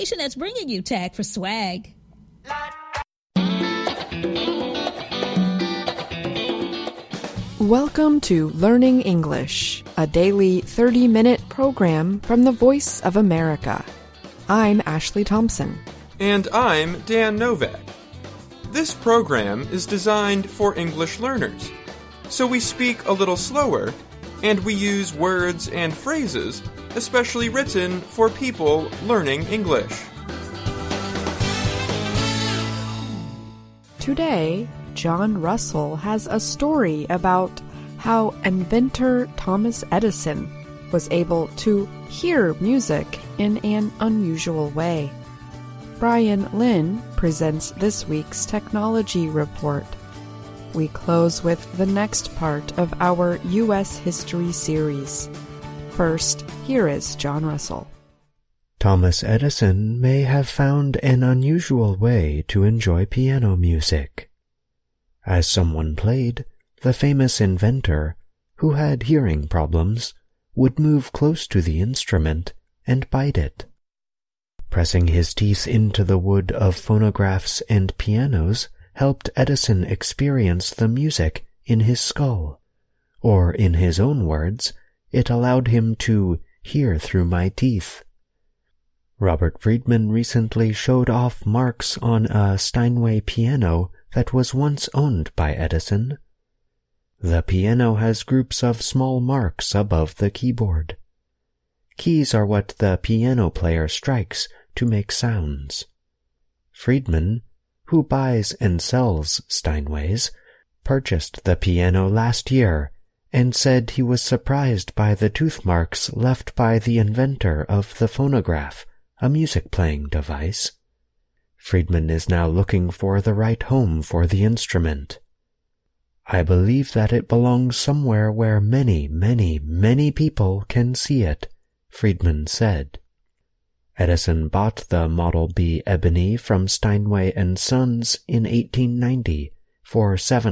station that's bringing you Tag for Swag. Welcome to Learning English, a daily 30-minute program from the Voice of America. I'm Ashley Thompson. And I'm Dan Novak. This program is designed for English learners, so we speak a little slower, and we use words and phrases especially written for people learning English. Today, John Russell has a story about how inventor Thomas Edison was able to hear music in an unusual way. Brian Lynn presents this week's Technology Report. We close with the next part of our U.S. History series. First, here is John Russell. Thomas Edison may have found an unusual way to enjoy piano music. As someone played, the famous inventor, who had hearing problems, would move close to the instrument and bite it. Pressing his teeth into the wood of phonographs and pianos helped Edison experience the music in his skull, or in his own words, it allowed him to hear through my teeth. Robert Friedman recently showed off marks on a Steinway piano that was once owned by Edison. The piano has groups of small marks above the keyboard. Keys are what the piano player strikes to make sounds. Friedman, who buys and sells Steinways, purchased the piano last year and said he was surprised by the tooth marks left by the inventor of the phonograph, a music-playing device. Friedman is now looking for the right home for the instrument. I believe that it belongs somewhere where many, many, many people can see it, Friedman said. Edison bought the Model B Ebony from Steinway & Sons in 1890 for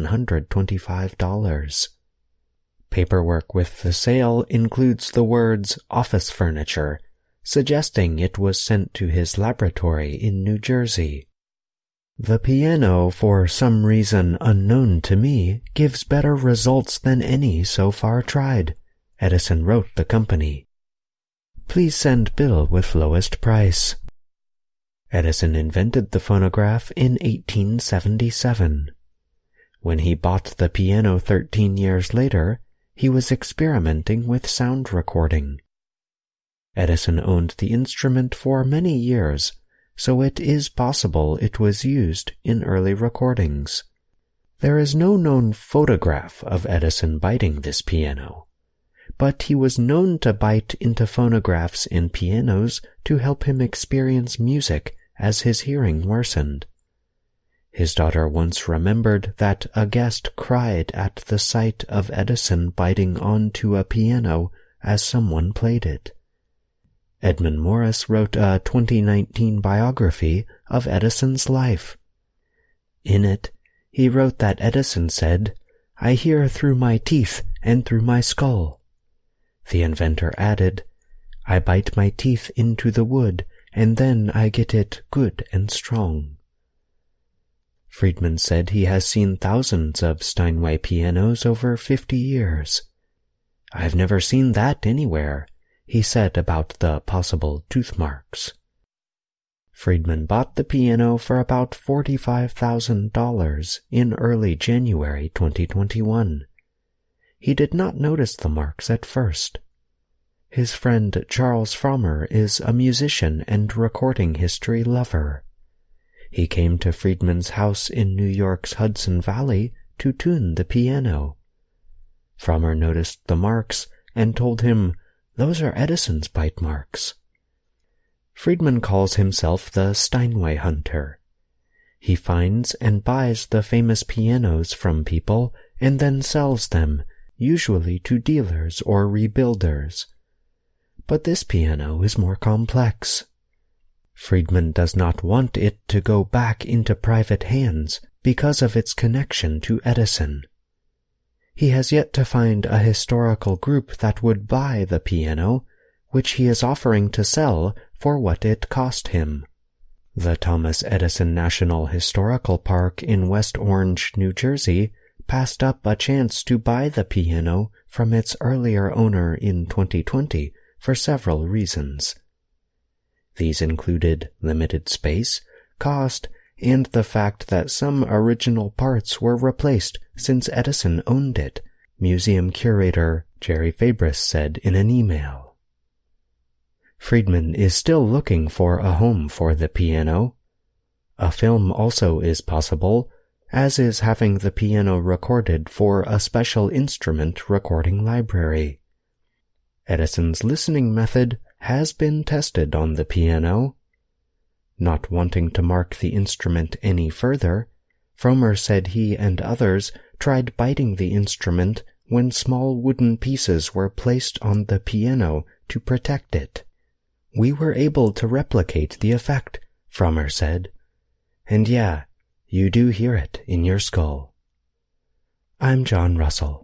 $725. Paperwork with the sale includes the words office furniture, suggesting it was sent to his laboratory in New Jersey. The piano, for some reason unknown to me, gives better results than any so far tried, Edison wrote the company. Please send bill with lowest price. Edison invented the phonograph in 1877. When he bought the piano 13 years later, he was experimenting with sound recording. Edison owned the instrument for many years, so it is possible it was used in early recordings. There is no known photograph of Edison biting this piano, but he was known to bite into phonographs in pianos to help him experience music as his hearing worsened. His daughter once remembered that a guest cried at the sight of Edison biting onto a piano as someone played it. Edmund Morris wrote a 2019 biography of Edison's life. In it, he wrote that Edison said, "I hear through my teeth and through my skull." The inventor added, "I bite my teeth into the wood and then I get it good and strong." Friedman said he has seen thousands of Steinway pianos over 50 years. "I've never seen that anywhere," he said about the possible tooth marks. Friedman bought the piano for about $45,000 in early January 2021. He did not notice the marks at first. His friend Charles Frommer is a musician and recording history lover. He came to Friedman's house in New York's Hudson Valley to tune the piano. Frommer noticed the marks and told him, "Those are Edison's bite marks." Friedman calls himself the Steinway Hunter. He finds and buys the famous pianos from people and then sells them, usually to dealers or rebuilders. But this piano is more complex. Friedman does not want it to go back into private hands because of its connection to Edison. He has yet to find a historical group that would buy the piano which he is offering to sell for what it cost him. The Thomas Edison National Historical Park in West Orange, New Jersey, passed up a chance to buy the piano from its earlier owner in 2020 for several reasons. These included limited space, cost, and the fact that some original parts were replaced since Edison owned it, museum curator Jerry Fabris said in an email. Friedman is still looking for a home for the piano. A film also is possible, as is having the piano recorded for a special instrument recording library. Edison's listening method has been tested on the piano. Not wanting to mark the instrument any further, Frommer said he and others tried biting the instrument when small wooden pieces were placed on the piano to protect it. We were able to replicate the effect, Frommer said. And yeah, you do hear it in your skull. I'm John Russell.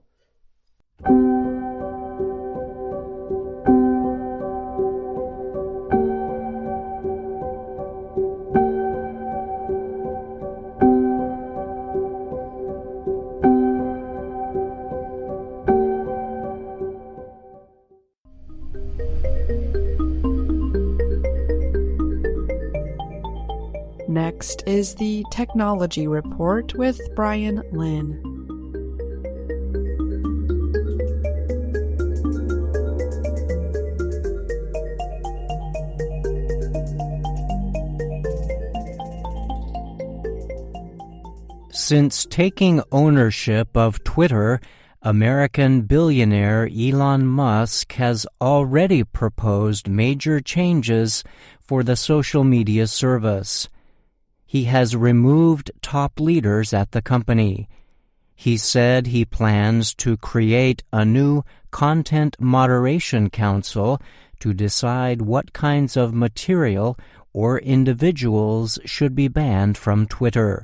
Next is the Technology Report with Brian Lynn. Since taking ownership of Twitter, American billionaire Elon Musk has already proposed major changes for the social media service. He has removed top leaders at the company. He said he plans to create a new Content Moderation Council to decide what kinds of material or individuals should be banned from Twitter.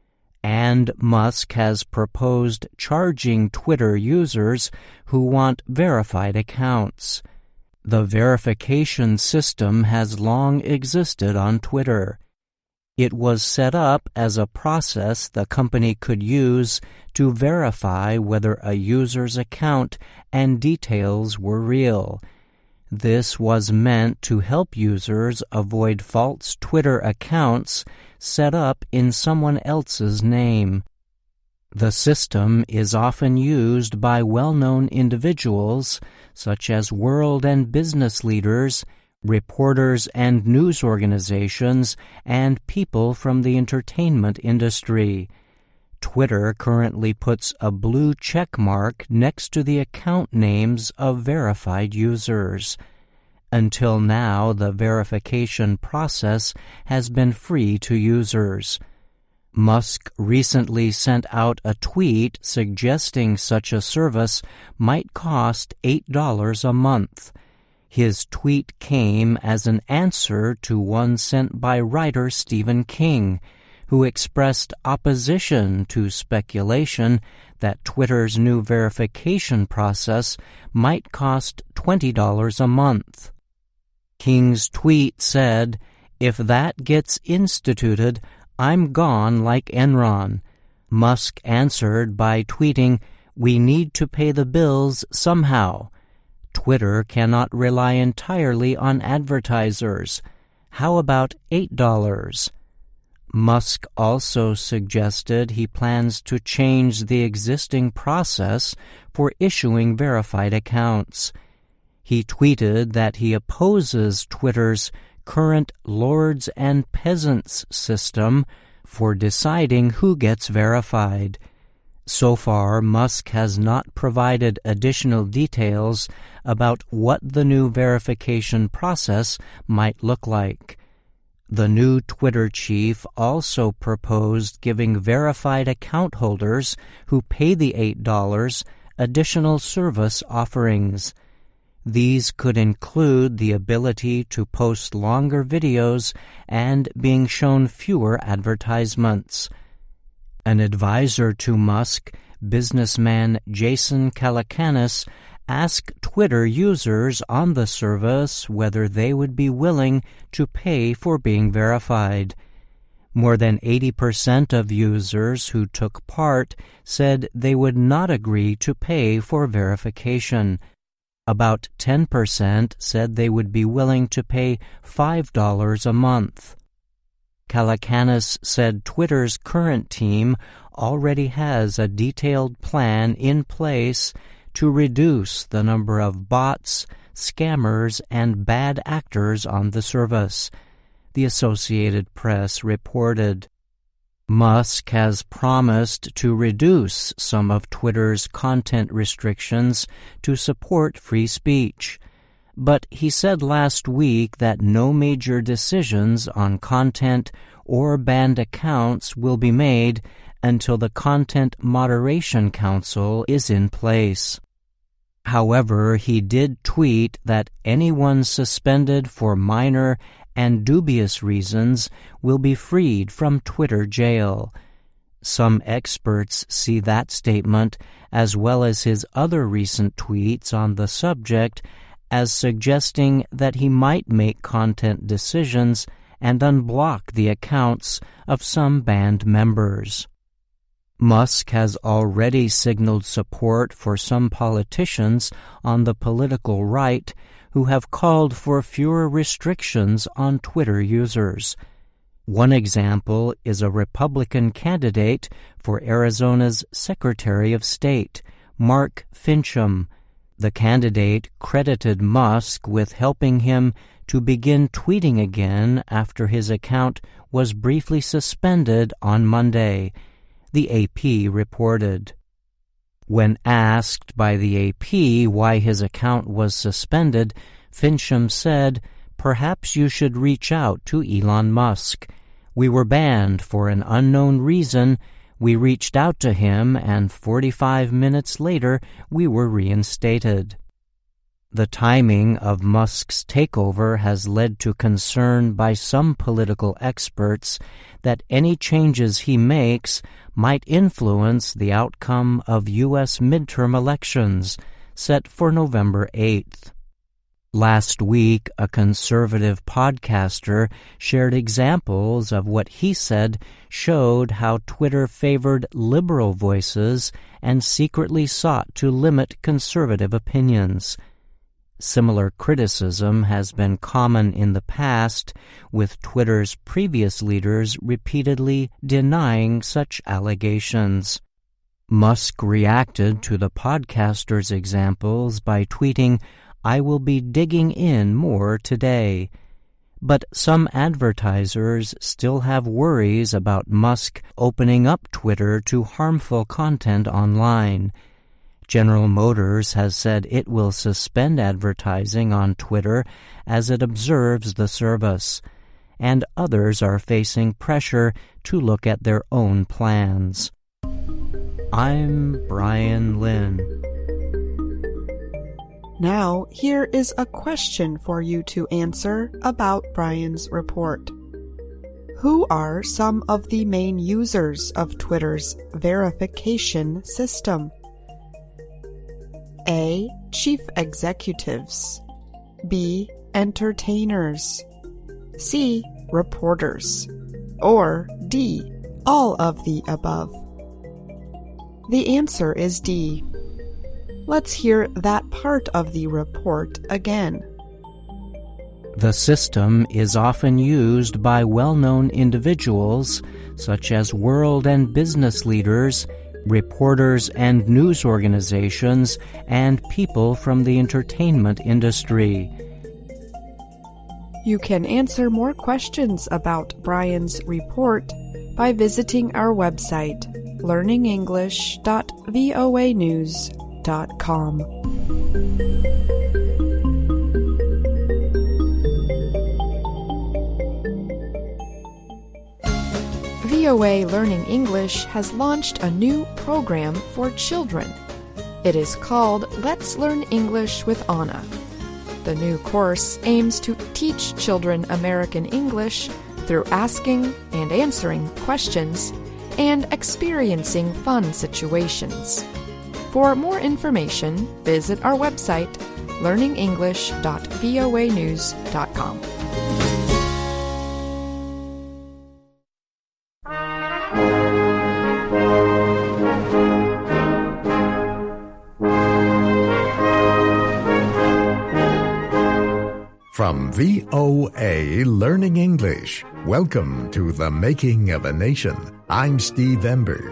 And Musk has proposed charging Twitter users who want verified accounts. The verification system has long existed on Twitter. It was set up as a process the company could use to verify whether a user's account and details were real. This was meant to help users avoid false Twitter accounts set up in someone else's name. The system is often used by well-known individuals, such as world and business leaders, reporters and news organizations, and people from the entertainment industry. Twitter currently puts a blue check mark next to the account names of verified users. Until now, the verification process has been free to users. Musk recently sent out a tweet suggesting such a service might cost $8 a month. His tweet came as an answer to one sent by writer Stephen King, who expressed opposition to speculation that Twitter's new verification process might cost $20 a month. King's tweet said, "If that gets instituted, I'm gone like Enron." Musk answered by tweeting, "We need to pay the bills somehow. Twitter cannot rely entirely on advertisers. How about $8? Musk also suggested he plans to change the existing process for issuing verified accounts. He tweeted that he opposes Twitter's current Lords and Peasants system for deciding who gets verified. So far, Musk has not provided additional details about what the new verification process might look like. The new Twitter chief also proposed giving verified account holders who pay the $8 additional service offerings. These could include the ability to post longer videos and being shown fewer advertisements. An advisor to Musk, businessman Jason Calacanis, ask Twitter users on the service whether they would be willing to pay for being verified. More than 80% of users who took part said they would not agree to pay for verification. About 10% said they would be willing to pay $5 a month. Calacanis said Twitter's current team already has a detailed plan in place to reduce the number of bots, scammers, and bad actors on the service, the Associated Press reported. Musk has promised to reduce some of Twitter's content restrictions to support free speech, but he said last week that no major decisions on content or banned accounts will be made until the Content Moderation Council is in place. However, he did tweet that anyone suspended for minor and dubious reasons will be freed from Twitter jail. Some experts see that statement, as well as his other recent tweets on the subject, as suggesting that he might make content decisions and unblock the accounts of some banned members. Musk has already signaled support for some politicians on the political right who have called for fewer restrictions on Twitter users. One example is a Republican candidate for Arizona's Secretary of State, Mark Finchem. The candidate credited Musk with helping him to begin tweeting again after his account was briefly suspended on Monday, the AP reported. When asked by the AP why his account was suspended, Finchem said, "Perhaps you should reach out to Elon Musk. We were banned for an unknown reason. We reached out to him, and 45 minutes later we were reinstated." The timing of Musk's takeover has led to concern by some political experts that any changes he makes might influence the outcome of U.S. midterm elections set for November 8th. Last week, a conservative podcaster shared examples of what he said showed how Twitter favored liberal voices and secretly sought to limit conservative opinions. Similar criticism has been common in the past, with Twitter's previous leaders repeatedly denying such allegations. Musk reacted to the podcaster's examples by tweeting, "I will be digging in more today." But some advertisers still have worries about Musk opening up Twitter to harmful content online. General Motors has said it will suspend advertising on Twitter as it observes the service, and others are facing pressure to look at their own plans. I'm Brian Lynn. Now, here is a question for you to answer about Brian's report. Who are some of the main users of Twitter's verification system? A. Chief executives. B. Entertainers. C. Reporters. Or D. All of the above. The answer is D. Let's hear that part of the report again. The system is often used by well-known individuals, such as world and business leaders, reporters and news organizations, and people from the entertainment industry. You can answer more questions about Brian's report by visiting our website, learningenglish.voanews.com. VOA Learning English has launched a new program for children. It is called Let's Learn English with Anna. The new course aims to teach children American English through asking and answering questions and experiencing fun situations. For more information, visit our website, learningenglish.voanews.com. From VOA Learning English, welcome to The Making of a Nation. I'm Steve Ember.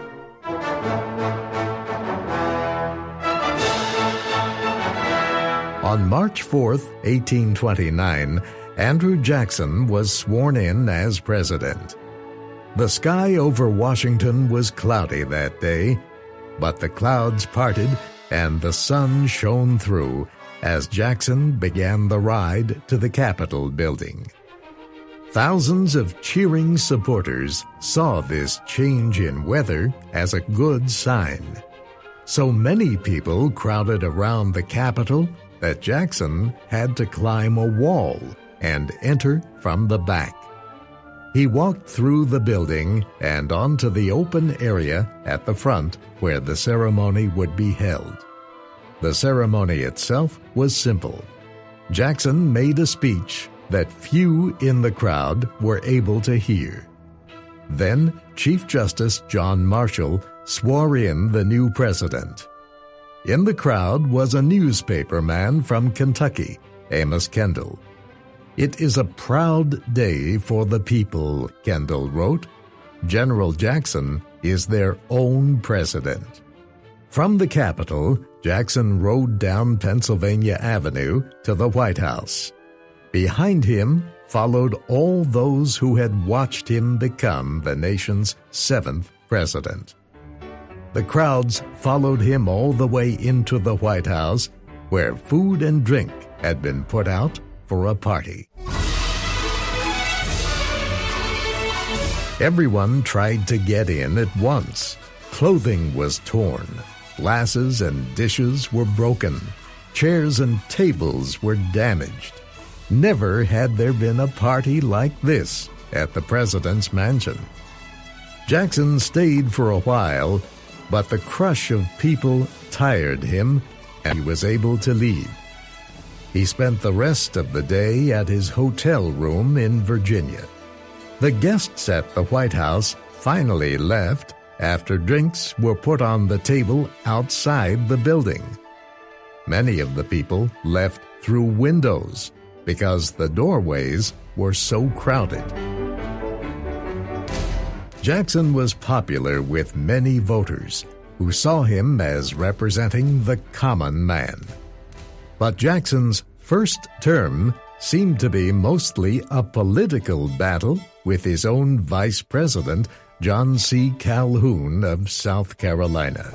On March 4th, 1829, Andrew Jackson was sworn in as president. The sky over Washington was cloudy that day, but the clouds parted and the sun shone through as Jackson began the ride to the Capitol building. Thousands of cheering supporters saw this change in weather as a good sign. So many people crowded around the Capitol that Jackson had to climb a wall and enter from the back. He walked through the building and onto the open area at the front where the ceremony would be held. The ceremony itself was simple. Jackson made a speech that few in the crowd were able to hear. Then Chief Justice John Marshall swore in the new president. In the crowd was a newspaper man from Kentucky, Amos Kendall. "It is a proud day for the people," Kendall wrote. "General Jackson is their own president." From the Capitol, Jackson rode down Pennsylvania Avenue to the White House. Behind him followed all those who had watched him become the nation's 7th president. The crowds followed him all the way into the White House, where food and drink had been put out for a party. Everyone tried to get in at once. Clothing was torn. Glasses and dishes were broken. Chairs and tables were damaged. Never had there been a party like this at the president's mansion. Jackson stayed for a while, but the crush of people tired him, and he was able to leave. He spent the rest of the day at his hotel room in Virginia. The guests at the White House finally left after drinks were put on the table outside the building. Many of the people left through windows because the doorways were so crowded. Jackson was popular with many voters who saw him as representing the common man. But Jackson's first term seemed to be mostly a political battle with his own vice president, John C. Calhoun of South Carolina.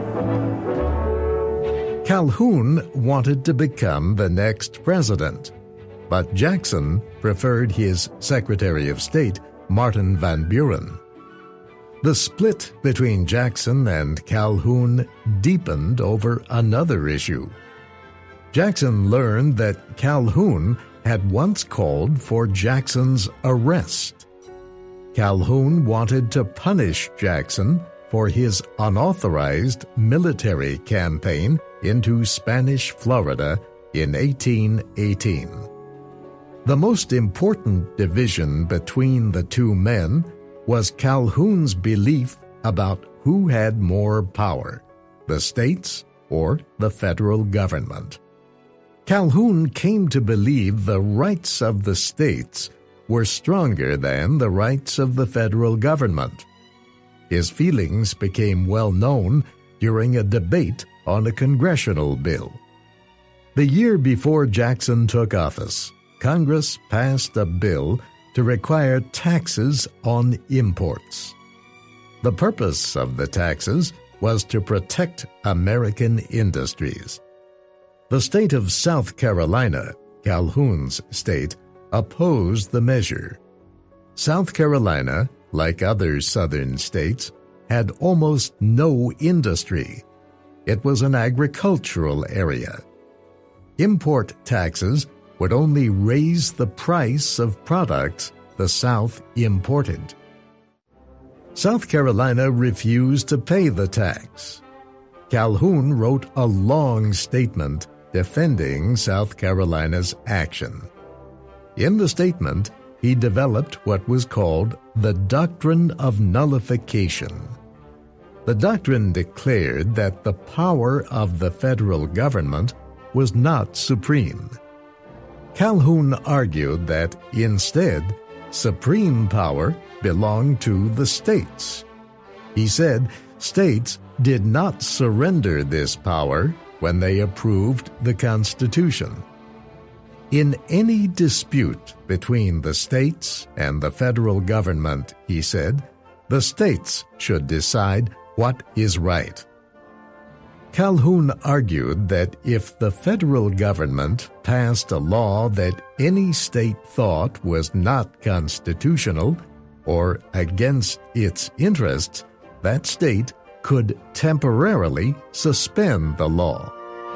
Calhoun wanted to become the next president, but Jackson preferred his Secretary of State, Martin Van Buren. The split between Jackson and Calhoun deepened over another issue. Jackson learned that Calhoun had once called for Jackson's arrest. Calhoun wanted to punish Jackson for his unauthorized military campaign into Spanish Florida in 1818. The most important division between the two men was Calhoun's belief about who had more power, the states or the federal government. Calhoun came to believe the rights of the states were stronger than the rights of the federal government. His feelings became well known during a debate on a congressional bill. The year before Jackson took office, Congress passed a bill to require taxes on imports. The purpose of the taxes was to protect American industries. The state of South Carolina, Calhoun's state, opposed the measure. South Carolina, like other southern states, had almost no industry. It was an agricultural area. Import taxes would only raise the price of products the South imported. South Carolina refused to pay the tax. Calhoun wrote a long statement defending South Carolina's action. In the statement, he developed what was called the Doctrine of Nullification. The doctrine declared that the power of the federal government was not supreme. Calhoun argued that, instead, supreme power belonged to the states. He said states did not surrender this power when they approved the Constitution. In any dispute between the states and the federal government, he said, the states should decide what is right. Calhoun argued that if the federal government passed a law that any state thought was not constitutional or against its interests, that state could temporarily suspend the law.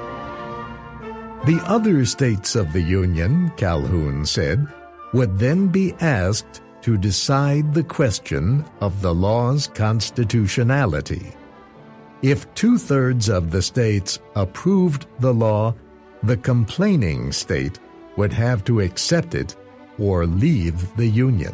The other states of the Union, Calhoun said, would then be asked to decide the question of the law's constitutionality. If 2/3 of the states approved the law, the complaining state would have to accept it or leave the Union.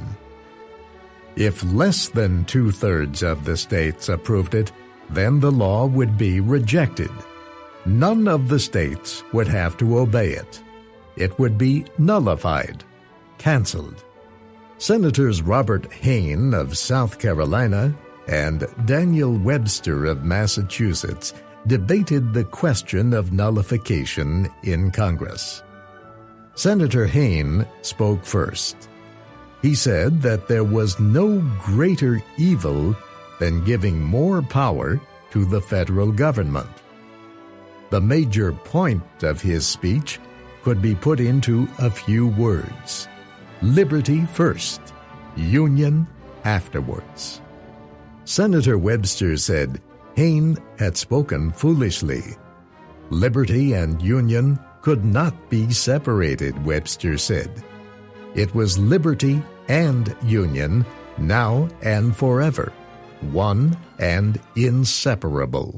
If less than 2/3 of the states approved it, then the law would be rejected. None of the states would have to obey it. It would be nullified, canceled. Senators Robert Hayne of South Carolina and Daniel Webster of Massachusetts debated the question of nullification in Congress. Senator Hayne spoke first. He said that there was no greater evil than giving more power to the federal government. The major point of his speech could be put into a few words: liberty first, union afterwards. Senator Webster said Hayne had spoken foolishly. Liberty and union could not be separated, Webster said. It was liberty and union, now and forever, one and inseparable.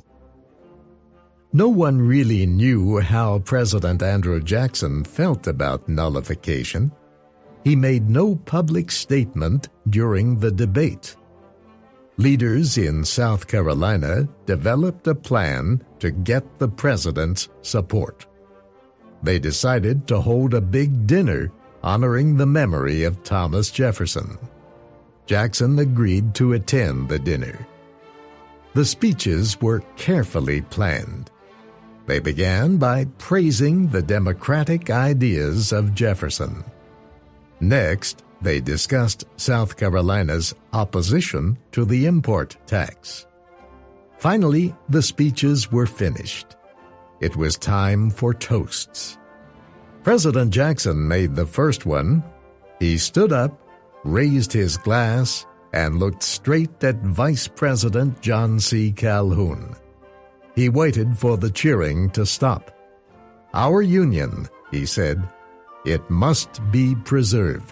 No one really knew how President Andrew Jackson felt about nullification. He made no public statement during the debate. Leaders in South Carolina developed a plan to get the president's support. They decided to hold a big dinner honoring the memory of Thomas Jefferson. Jackson agreed to attend the dinner. The speeches were carefully planned. They began by praising the democratic ideas of Jefferson. Next, they discussed South Carolina's opposition to the import tax. Finally, the speeches were finished. It was time for toasts. President Jackson made the first one. He stood up, raised his glass, and looked straight at Vice President John C. Calhoun. He waited for the cheering to stop. "Our Union," he said, "it must be preserved."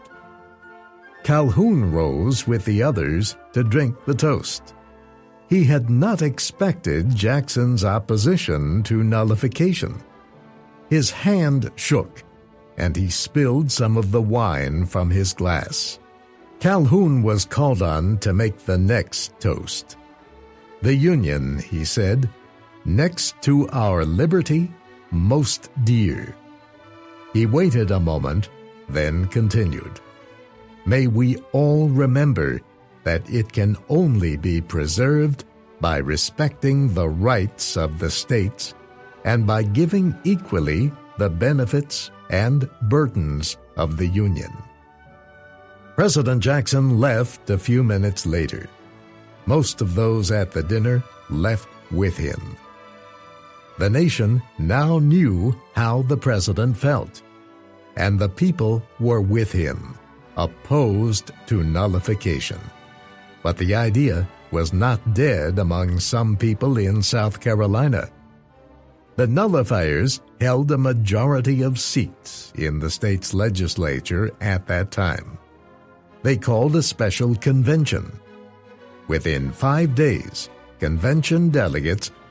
Calhoun rose with the others to drink the toast. He had not expected Jackson's opposition to nullification. His hand shook, and he spilled some of the wine from his glass. Calhoun was called on to make the next toast. "The Union," he said, "next to our liberty, most dear." He waited a moment, then continued, "May we all remember that it can only be preserved by respecting the rights of the states and by giving equally the benefits and burdens of the Union." President Jackson left a few minutes later. Most of those at the dinner left with him. The nation now knew how the president felt, and the people were with him, opposed to nullification. But the idea was not dead among some people in South Carolina. The nullifiers held a majority of seats in the state's legislature at that time. They called a special convention. Within 5 days, convention delegates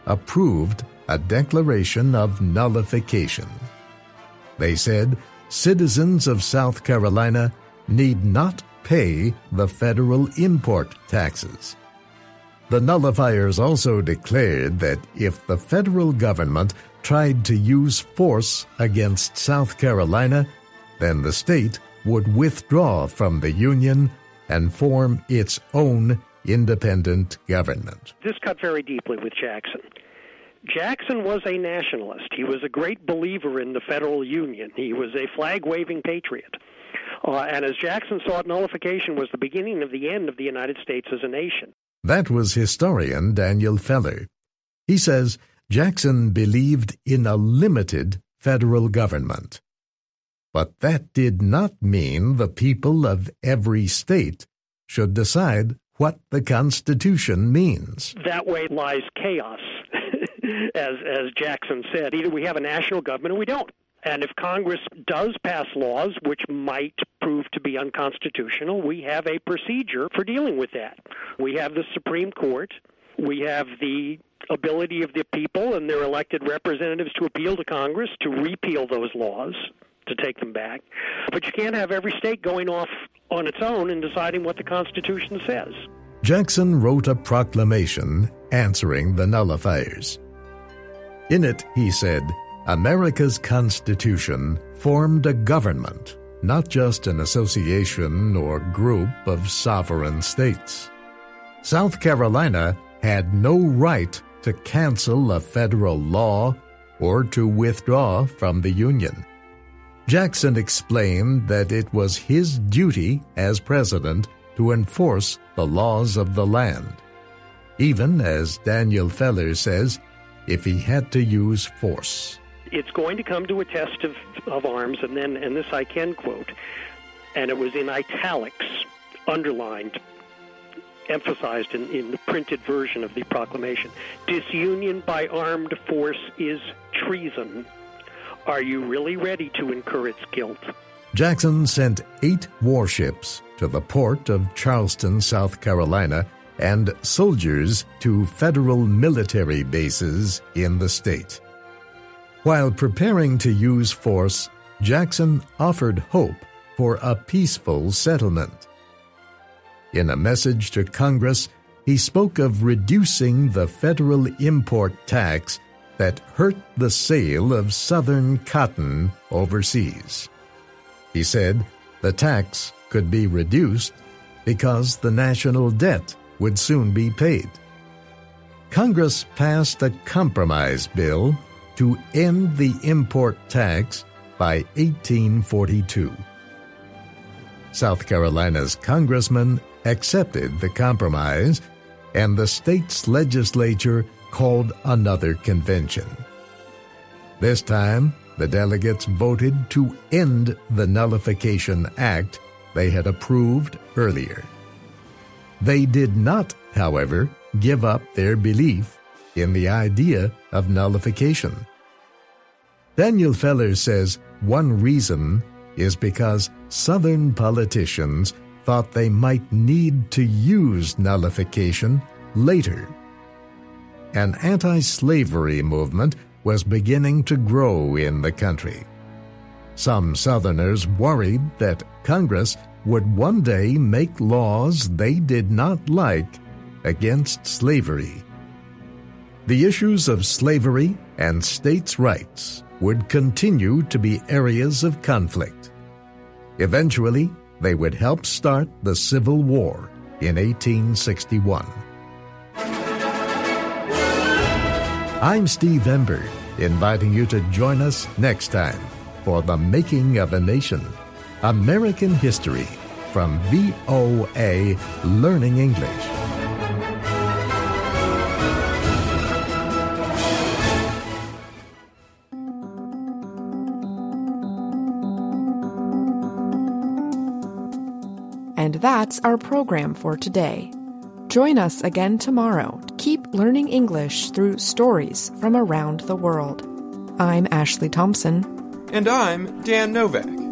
approved a declaration of nullification. They said citizens of South Carolina need not pay the federal import taxes. The nullifiers also declared that if the federal government tried to use force against South Carolina, then the state would withdraw from the Union and form its own independent government. This cut very deeply with Jackson. Jackson was a nationalist. He was a great believer in the federal union. He was a flag-waving patriot. And as Jackson saw it, nullification was the beginning of the end of the United States as a nation. That was historian Daniel Feller. He says Jackson believed in a limited federal government. But that did not mean the people of every state should decide what the Constitution means. That way lies chaos, as Jackson said. Either we have a national government or we don't. And if Congress does pass laws which might prove to be unconstitutional, we have a procedure for dealing with that. We have the Supreme Court. We have the ability of the people and their elected representatives to appeal to Congress to repeal those laws, to take them back. But you can't have every state going off on its own and deciding what the Constitution says. Jackson wrote a proclamation answering the nullifiers. In it, he said, America's Constitution formed a government, not just an association or group of sovereign states. South Carolina had no right to cancel a federal law or to withdraw from the Union. Jackson explained that it was his duty as president to enforce the laws of the land, even, as Daniel Feller says, if he had to use force. It's going to come to a test of arms, and this I can quote, and it was in italics, underlined, emphasized in the printed version of the proclamation. Disunion by armed force is treason. Are you really ready to incur its guilt? Jackson sent 8 warships to the port of Charleston, South Carolina, and soldiers to federal military bases in the state. While preparing to use force, Jackson offered hope for a peaceful settlement. In a message to Congress, he spoke of reducing the federal import tax that hurt the sale of Southern cotton overseas. He said the tax could be reduced because the national debt would soon be paid. Congress passed a compromise bill to end the import tax by 1842. South Carolina's congressmen accepted the compromise, and the state's legislature called another convention. This time, the delegates voted to end the Nullification Act they had approved earlier. They did not, however, give up their belief in the idea of nullification. Daniel Feller says one reason is because Southern politicians thought they might need to use nullification later. An anti-slavery movement was beginning to grow in the country. Some Southerners worried that Congress would one day make laws they did not like against slavery. The issues of slavery and states' rights would continue to be areas of conflict. Eventually, they would help start the Civil War in 1861. I'm Steve Ember, inviting you to join us next time for The Making of a Nation, American History from VOA Learning English. And that's our program for today. Join us again tomorrow to keep learning English through stories from around the world. I'm Ashley Thompson. And I'm Dan Novak.